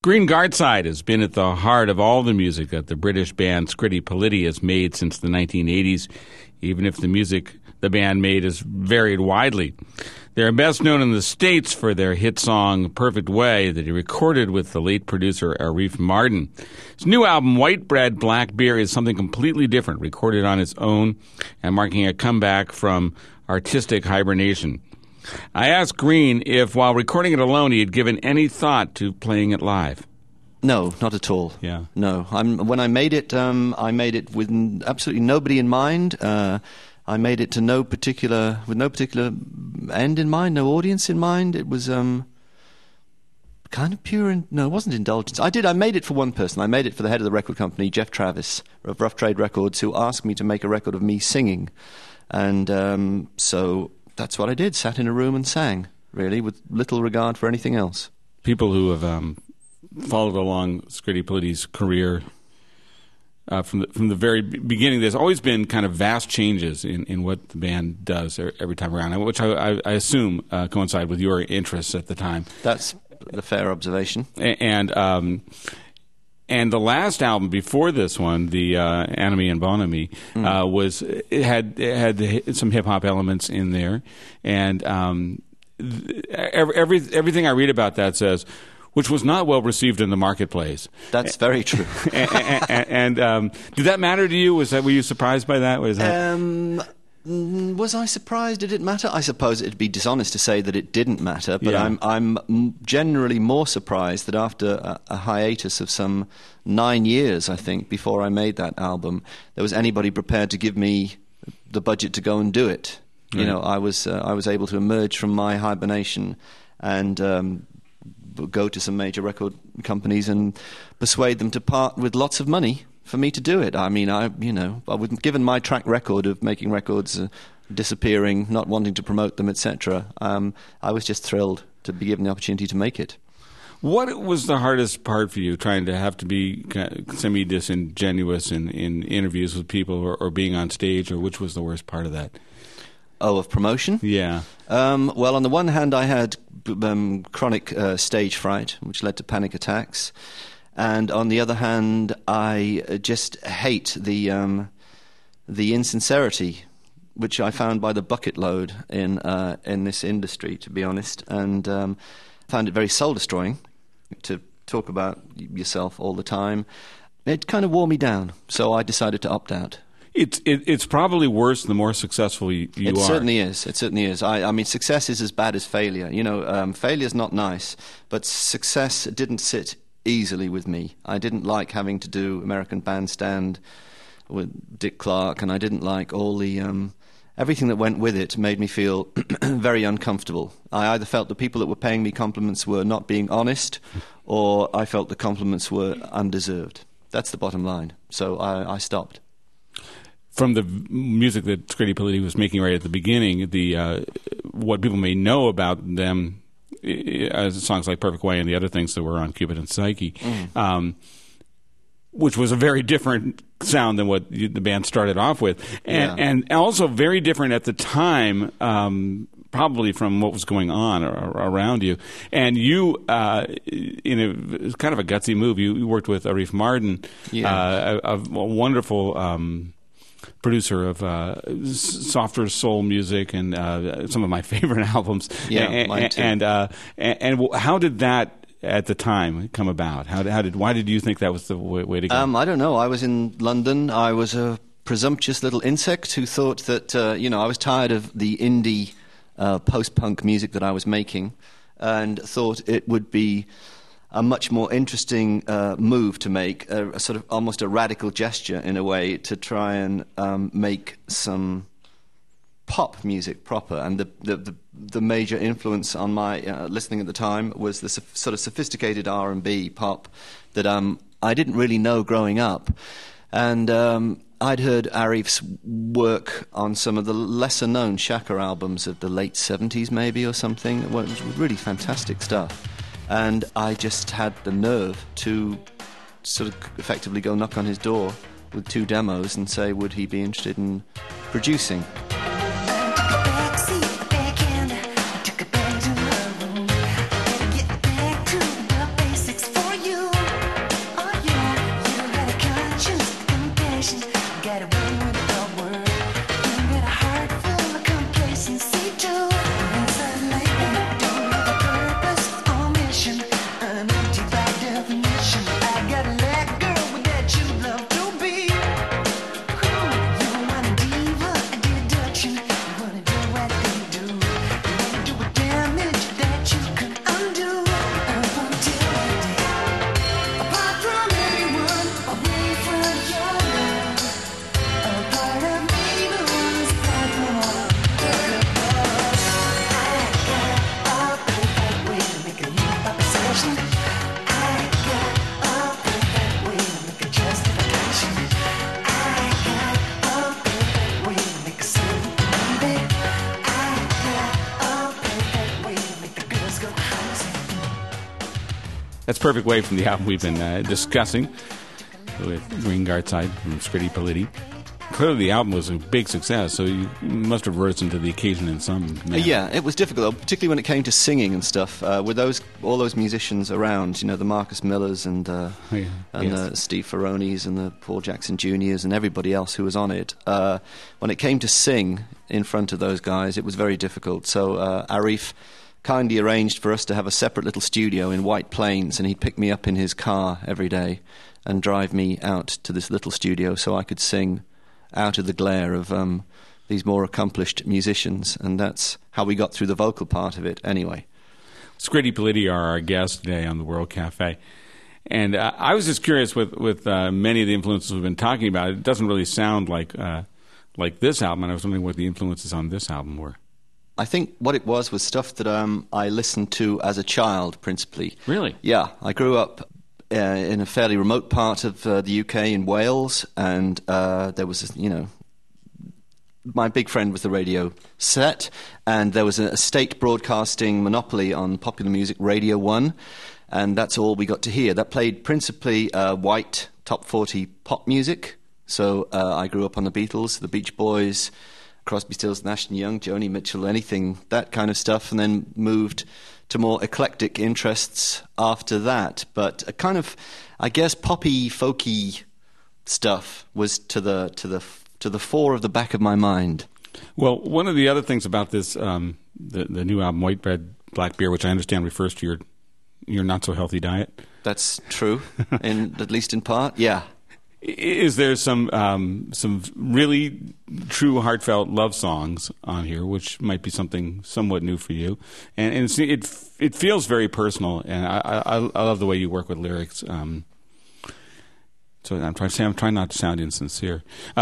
Green Guardside has been at the heart of all the music that the British band Scritti Politti has made since the 1980s, even if the music the band made has varied widely. They're best known in the States for their hit song Perfect Way that he recorded with the late producer Arif Mardin. His new album, White Bread, Black Beer, is something completely different, recorded on its own and marking a comeback from artistic hibernation. I asked Green if, while recording it alone, he had given any thought to playing it live. No, not at all. Yeah. No. When I made it with absolutely nobody in mind. I made it with no particular end in mind, no audience in mind. It was kind of pure. No, it wasn't indulgence. I made it for one person. I made it for the head of the record company, Jeff Travis of Rough Trade Records, who asked me to make a record of me singing, and so that's what I did. Sat in a room and sang, really, with little regard for anything else. People who have followed along Scritti Politti's career from the very beginning, there's always been kind of vast changes in what the band does every time around, which I assume coincide with your interests at the time. That's a fair observation. And the last album before this one, the Anomie and Bonhomie, had some hip hop elements in there, and everything I read about that says, which was not well received in the marketplace. That's very true. and did that matter to you? Were you surprised by that? Was I surprised? Did it matter? I suppose it'd be dishonest to say that it didn't matter, but yeah. I'm generally more surprised that after a hiatus of some 9 years, I think, before I made that album, there was anybody prepared to give me the budget to go and do it. Right. You know, I was able to emerge from my hibernation and go to some major record companies and persuade them to part with lots of money for me to do it. I mean, given my track record of making records, disappearing, not wanting to promote them, etc., I was just thrilled to be given the opportunity to make it. What was the hardest part for you, trying to have to be semi-disingenuous in interviews with people or being on stage, or which was the worst part of that? Oh, of promotion? Yeah. Well, on the one hand, I had chronic stage fright, which led to panic attacks. And on the other hand, I just hate the insincerity, which I found by the bucket load in this industry, to be honest, and found it very soul-destroying to talk about yourself all the time. It kind of wore me down, so I decided to opt out. It's probably worse the more successful you are. It certainly is. It certainly is. I mean, success is as bad as failure. You know, failure's not nice, but success didn't sit easily with me. I didn't like having to do American Bandstand with Dick Clark, and I didn't like all the everything that went with it. Made me feel very uncomfortable. I either felt the people that were paying me compliments were not being honest, or I felt the compliments were undeserved. That's the bottom line. So I stopped. From the music that Scritti Politti was making right at the beginning, what people may know about them, songs like Perfect Way and the other things that were on Cupid and Psyche, which was a very different sound than what the band started off with, and also very different at the time, probably from what was going on around you. And you, in a kind of a gutsy move, you worked with Arif Mardin, a wonderful producer of softer soul music and some of my favorite albums. Yeah, mine too. And how did that at the time come about? Why did you think that was the way to go? I don't know. I was in London. I was a presumptuous little insect who thought that I was tired of the indie post-punk music that I was making, and thought it would be a much more interesting move to make, a sort of almost a radical gesture in a way, to try and make some pop music proper. And the major influence on my listening at the time was the sort of sophisticated R&B pop that I didn't really know growing up. And I'd heard Arif's work on some of the lesser-known Shaka albums of the late 70s maybe or something. It was really fantastic stuff. And I just had the nerve to sort of effectively go knock on his door with 2 demos and say, would he be interested in producing? Took a back to my room. Get back to the basics for you. That's Perfect Way from the album we've been discussing with Green Gartside from Scritti Politti. Clearly the album was a big success, so you must have risen to the occasion in some manner. Yeah, it was difficult, particularly when it came to singing and stuff. With all those musicians around, the Marcus Millers and the Steve Ferronis and the Paul Jackson Juniors and everybody else who was on it. When it came to sing in front of those guys, it was very difficult. So Arif kindly arranged for us to have a separate little studio in White Plains, and he'd pick me up in his car every day and drive me out to this little studio so I could sing out of the glare of these more accomplished musicians, and that's how we got through the vocal part of it anyway. Scritti Politti are our guest today on the World Cafe, and I was just curious with many of the influences we've been talking about, it doesn't really sound like this album, and I was wondering what the influences on this album were. I think what it was stuff that I listened to as a child, principally. Really? Yeah, I grew up in a fairly remote part of the UK in Wales, and there was, my big friend was the radio set, and there was a state broadcasting monopoly on popular music, Radio 1, and that's all we got to hear. That played principally white top 40 pop music, so I grew up on the Beatles, the Beach Boys, Crosby, Stills, Nash & Young, Joni Mitchell, anything, that kind of stuff, and then moved to more eclectic interests after that. But a kind of, I guess, poppy, folky stuff was to the fore of the back of my mind. Well, one of the other things about this, the new album, White Bread, Black Beer, which I understand refers to your not so healthy diet. That's true, at least in part. Yeah. Is there some really true heartfelt love songs on here, which might be something somewhat new for you, and it feels very personal, and I love the way you work with lyrics. So I'm trying not to sound insincere.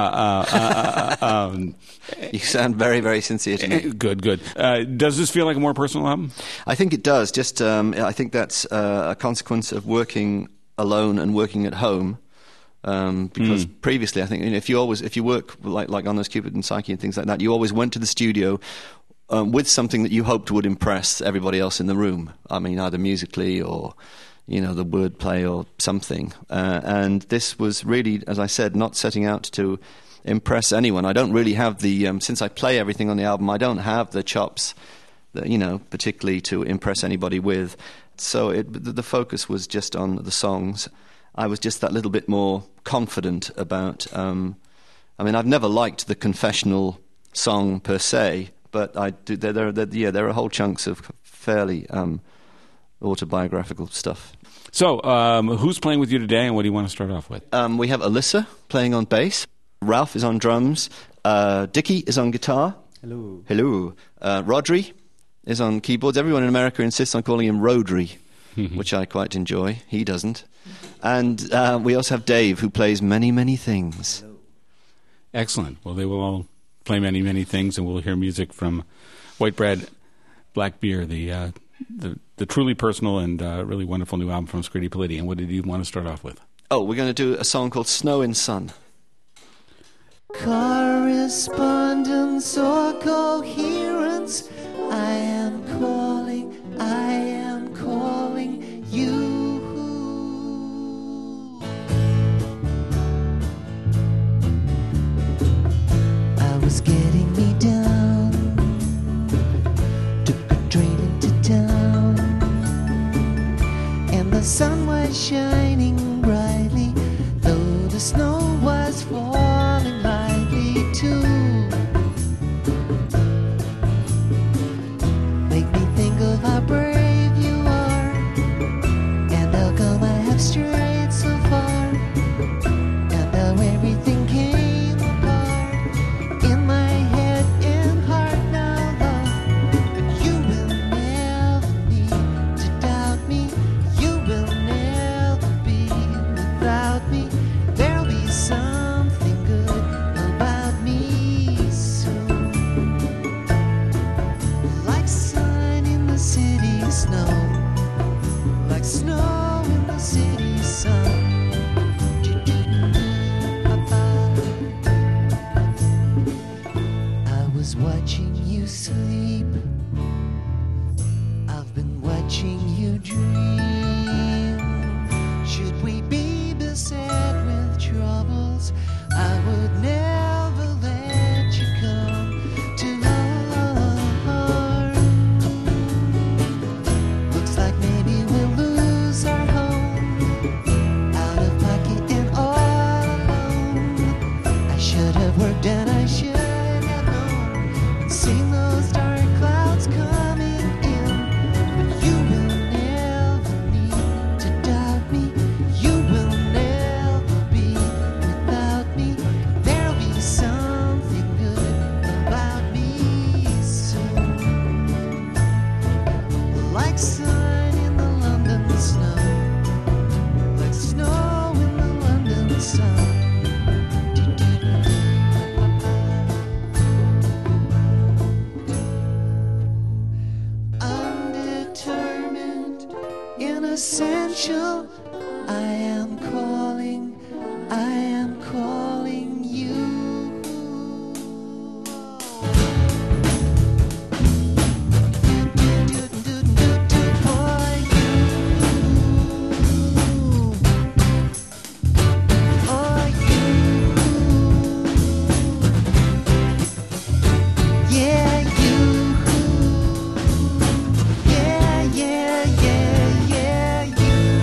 You sound very, very sincere to me. Good. Does this feel like a more personal album? I think it does. Just I think that's a consequence of working alone and working at home. Because previously, I think if you work like on those Cupid and Psyche and things like that, you always went to the studio with something that you hoped would impress everybody else in the room. I mean, either musically or the wordplay or something. And this was really, as I said, not setting out to impress anyone. I don't really have the since I play everything on the album, I don't have the chops that, particularly to impress anybody with. So the focus was just on the songs. I was just that little bit more confident about. I've never liked the confessional song per se, but I do. There are whole chunks of fairly autobiographical stuff. So, who's playing with you today, and what do you want to start off with? We have Alyssa playing on bass. Ralph is on drums. Dickie is on guitar. Hello. Rodri is on keyboards. Everyone in America insists on calling him Rodri, which I quite enjoy. He doesn't. And we also have Dave, who plays many, many things. Excellent. Well, they will all play many, many things, and we'll hear music from White Bread, Black Beer, the truly personal and really wonderful new album from Scritti Politti. And what did you want to start off with? Oh, we're going to do a song called Snow in Sun. Correspondence or coherence, I am calling you. I was getting me down, took a train into town, and the sun was shining brightly, though the snow was falling lightly too. Make me think of how brave you are, and how come I have strayed so far, and how everything came apart in my head and heart now, love. But you will never need to doubt me. You will never be would never let you come to harm. Looks like maybe we'll lose our home, out of pocket and all alone. I should have worked and I should have known and seen those dark clouds coming in. But you will never need to doubt me. You will never be without me. There'll be something good about me soon. Like sun in the London snow, like snow in the London sun. Undetermined, inessential, I am calling you. For you. Yeah, you. Yeah, yeah, yeah, yeah, you.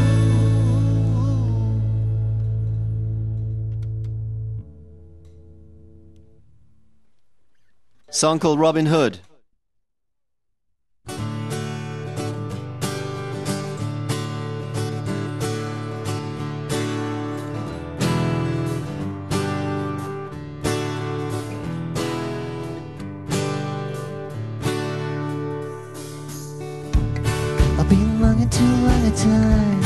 Song called Robin Hood. I've been longing too long a time,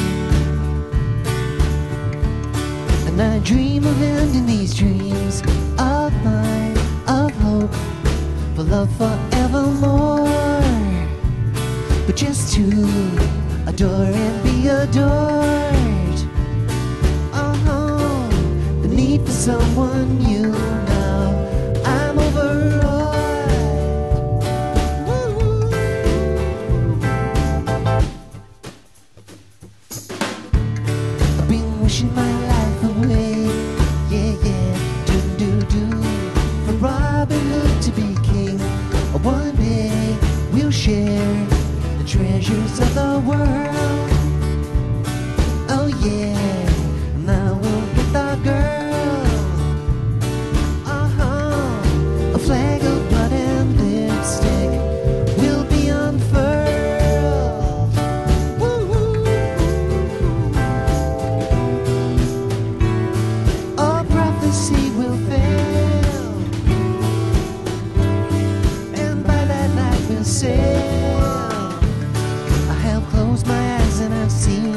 and I dream of ending these dreams of mine, of hope, for love forevermore. But just to adore and be adored. Oh, the need for someone new now. I'm overawed. Woo. I've been wishing my life away, yeah, yeah, do, for Robin Hood to be king. One day we'll share the treasures of the world. Oh yeah, now we'll get the girl. A flag of blood and lipstick will be unfurled. Woo-hoo. All prophecy will fail, and by that night we'll sail. I have closed my eyes and I've seen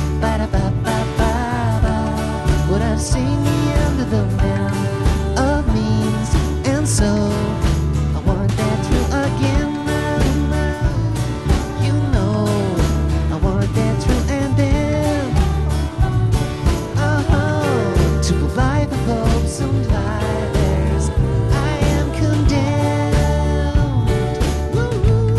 ba-da-ba-ba-ba-ba. What I've seen the end of the man of means, and so I want that through again. You know I want that through and then to a life of hopes and liars I am condemned. Woo-hoo.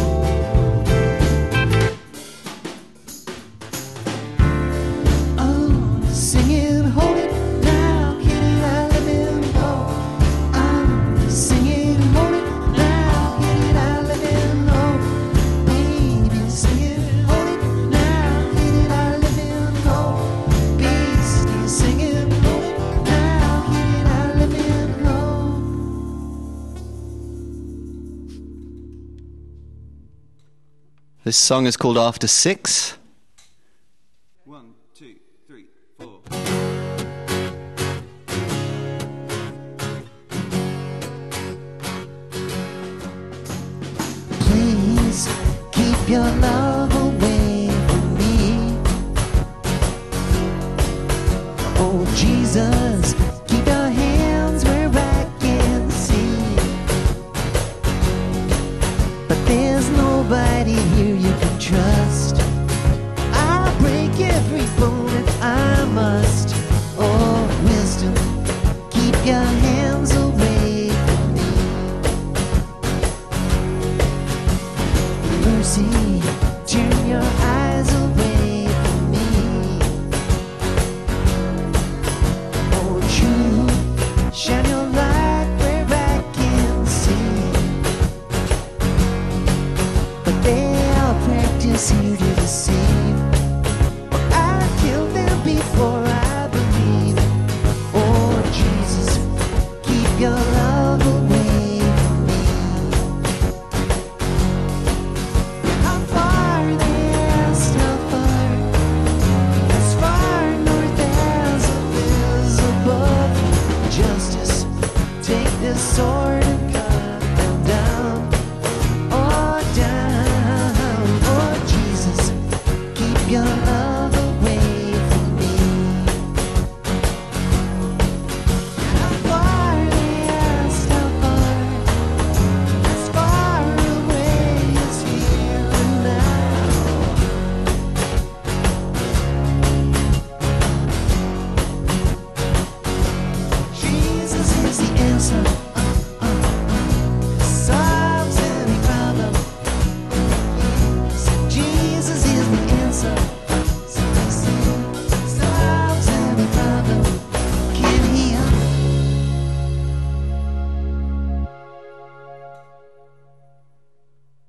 Oh, singing, hold it now, kitty, I let me know. I'm singing, hold it now, kitty, I let me know. Baby, singing, hold it now, kitty, I let me know. Beastie, singing, hold it now, kitty, I let me know. This song is called After Six. 1, 2, 3, 4. Please keep your love away from me. Oh Jesus, keep your hands where I can see. But there's nobody here you can trust. I'll break every bone if I must. Oh wisdom, keep your hands away from me. Mercy, turn your eyes away from me. Oh,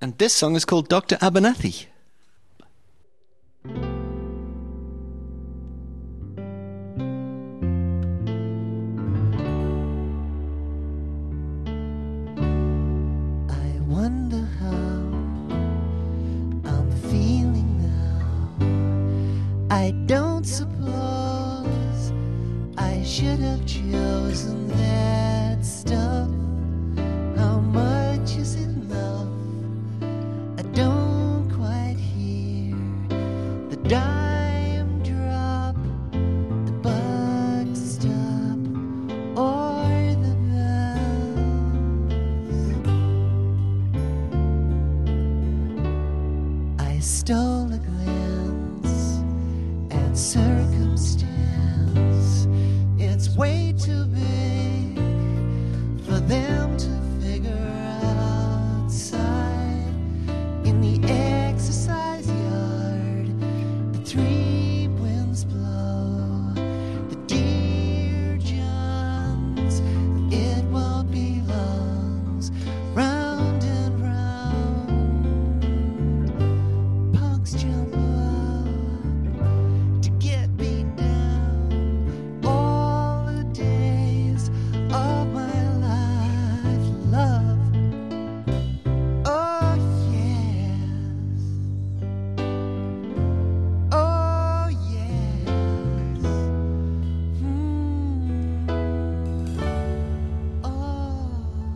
And this song is called Dr. Abernathy. I wonder how I'm feeling now. I don't suppose I should have chosen that stuff. How much is enough? I don't quite hear the dime drop, the buck stop, or the bells. I stole a glance at circumstance. It's way too big for them to figure outside. In the exercise yard, the three winds blow, the dear Johns, it won't be long, round and round. Punks jump up to get beat down. All the days of my life, love. Oh yes, oh yes. Oh,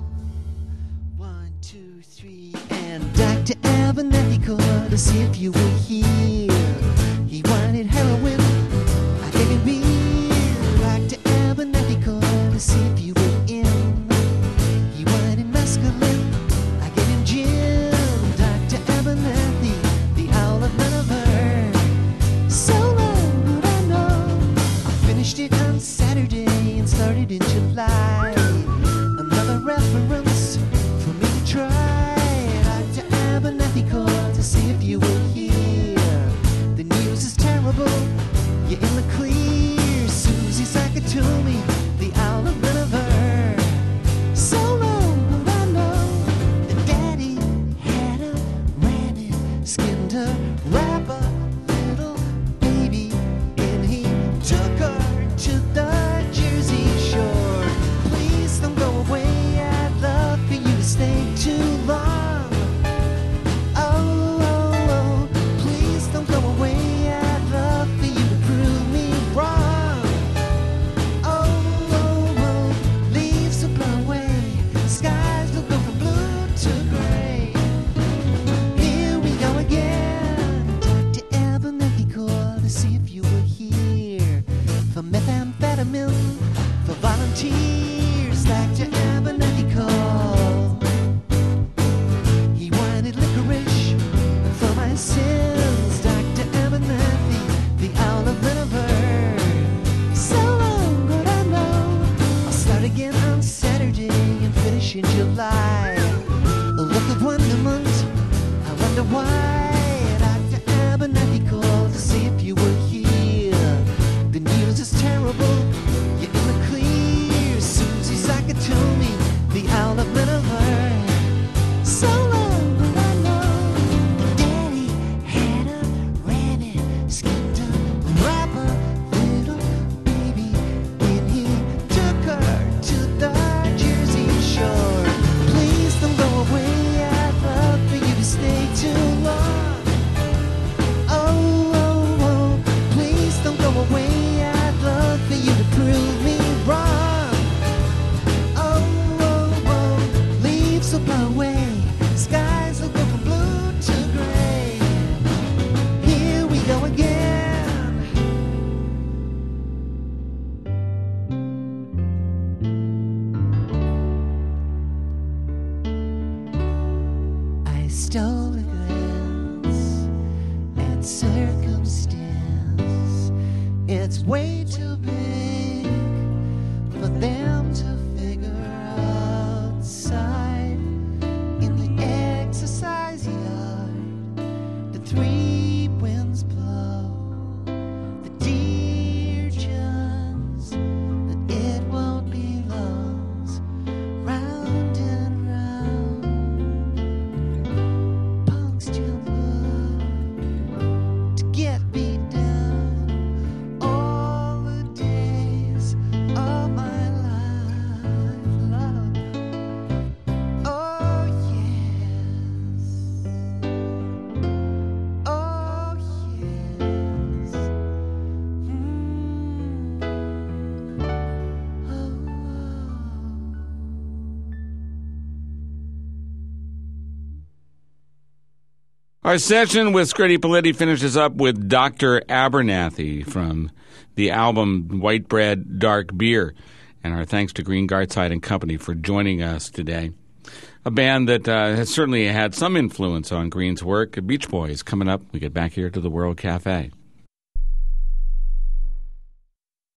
1, 2, 3, and Dr. Abernathy called to see if you were here. He wanted heroin, I gave him beer. Dr. Abernathy called to see if you were in. He wanted mescaline, I gave him gin. Dr. Abernathy, the Owl of Nineveh. So long, but I know I finished it on Saturday and started in July. Another reference for me to try. Dr. Abernathy called to see if you were here. The news is terrible, you're in the clear. Susie Sakatumi, the Owl of Nineveh. So long, but I know that Daddy had a rabbit, skinned her, wrap a little baby, and he took her to the Jersey Shore. Please don't go away, I'd love for you to stay too long. Oh, oh, oh, please don't go away, I'd love for you to prove me wrong. Oh, oh, oh, leaves will blow away, skies will go from blue to gray. Here we go again. Dr. Abernathy called to see if you were here. For methamphetamine, for volunteers. Dr. Abernathy called. He wanted licorice for my sins. Dr. Abernathy, the Owl of Nineveh. So long, but I know I'll start again on Saturday and finish in July. A look of wonderment, I wonder why. Dr. Abernathy called to see if you were here. The news is terrible, you're in the clear. Susie Sakatumi, the Owl of Nineveh. So long, but I know Daddy had a rabbit, skinned a rapper, little baby, and he took her to the Jersey Shore. Please don't go away, I'd love for you to stay too long. Oh, oh, oh, please don't go away, I'd love for you to prove me wrong. Oh, oh, oh, leaves will blow away, skies will go from blue to gray. Here we go again. I stole a glance at circumstance. It's way too big for them to figure outside. In the exercise yard, the three winds blow, the dear Johns, that it won't be long, round and round. Our session with Scritti Politti finishes up with Dr. Abernathy from the album White Bread, Dark Beer. And our thanks to Green Gartside and Company for joining us today. A band that has certainly had some influence on Green's work. Beach Boys coming up. We get back here to the World Cafe.